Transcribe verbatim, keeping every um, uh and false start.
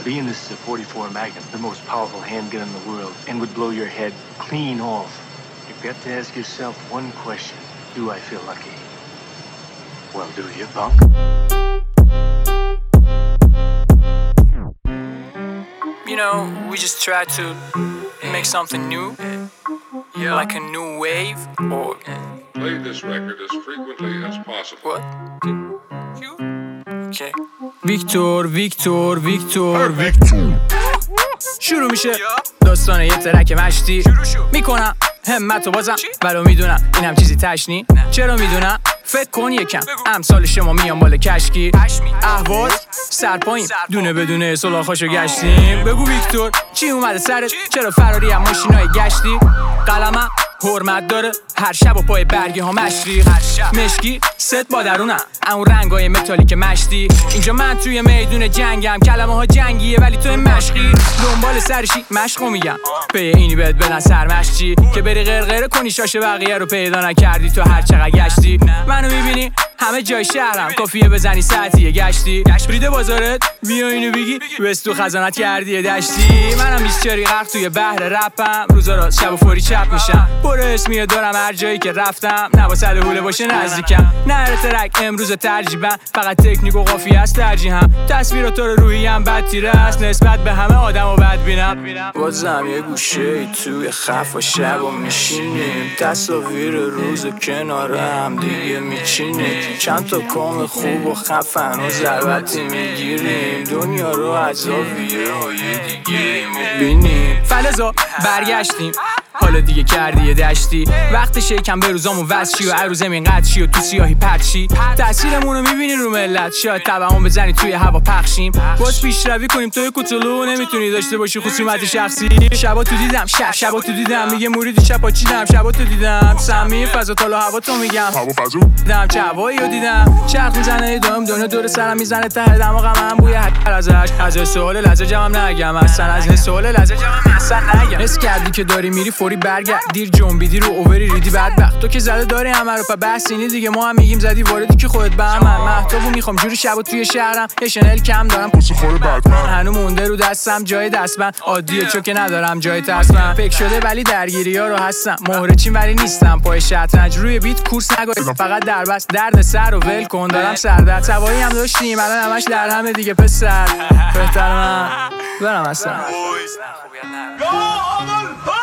Being this is a forty-four Magnum, the most powerful handgun in the world, and would blow your head clean off. You've got to ask yourself one question. Do I feel lucky? Well, do you, punk? You know, we just try to make something new, yeah. Like a new wave, or play this record as frequently as possible. What? Okay. ویکتور ویکتور ویکتور ویکتور شروع میشه داستان یه ترک مشتی میکنم همت و بازم ولو میدونم این هم چیزی تشنی چرا میدونم فکر کن یکم امثال شما میان بالا کشکی احوال سرپاییم دونه بدونه سلاخاشو گشتیم بگو ویکتور چی اومده سرت چرا فراری هم ماشینای گشتی قلمم حرمت داره هر شب و پای برگی ها مشتی مشکی ست با درونم اون رنگای متالیک مشتی اینجا من توی میدون جنگم کلمه ها جنگیه ولی تو مشقی دنبال سرشی مشقو میگم پی اینی بهت بدن سرمشتی که بری غرغره کنی شاشه بقیه رو پیدا نکردی تو هر چقدر گشتی منو میبینی همه جای شهرم کافیه بزنی ساعتیه گشتی ریده بازارت بیا اینو بگی بس تو خزانت کردی دشتی منم بیسچاری غرق توی بحر رپم روزا را شب و فوری چپ میشم برو اسمیه دارم هر جایی که رفتم نبا سل حوله باشه نزدیکم نهر ترک امروز ترجیبم فقط تکنیک و قافیه است ترجیحم تصویرات رو روحیم بد تیره است نسبت به همه آدم و بد بینم بازم یه گوشه توی خفا شب و میشینیم تصاویر روز کنار هم دیگه میچینیم چند تا کام خوب و خفن و ضربتی میگیریم دنیا رو از زاویه های دیگه میبینیم فلزا برگشتیم حالا دیگه کردی یه دشتی وقتشه یکم به روزامون وزشی و عروض زمین قدشی و تو سیاهی پرچی تأثیرمون رو میبینی رو ملت شاید طبعمون بزنی توی هوا پخشیم باز پیشروی کنیم توی کوچولو نمیتونی داشته باشی خصوصیت شخصی شبا تو دیدم شب شبا تو دیدم میگه موریدی شبا چیدم شبا تو دیدم سمی فضا تالا هوا تو میگم هوا فضا دیدم چه هوایی رو دیدم چرخ میزنه دام دنیا دور سرم میزنه ته دماغم هم بوی حد ازش از سوال لحظه جمعم نگم اصلا از سوال لحظه جمعم اصلا نگم حس کردی که داری میری فوری برگرد دیر جنبیدی رو اووری ریدی بدبخت تو که زده داری همه رو پا بحثینی دیگه ما هم میگیم زدی واردی که خودت به من محتابو میخوام جوری شبا توی شهرم یه شنل کم دارم پوست خور بدمن هنو مونده رو دستم جای دستبند عادیه چون که ندارم جای ترسم فکر شده ولی درگیری ها رو هستم مهره چین ولی نیستم پای شطرنج روی بیت کورس نگاه فقط دربست درد سر رو ول کن دارم سردرد سوایی هم داشتیم الان همش در همه دیگه پسر بهتر من برم اصلا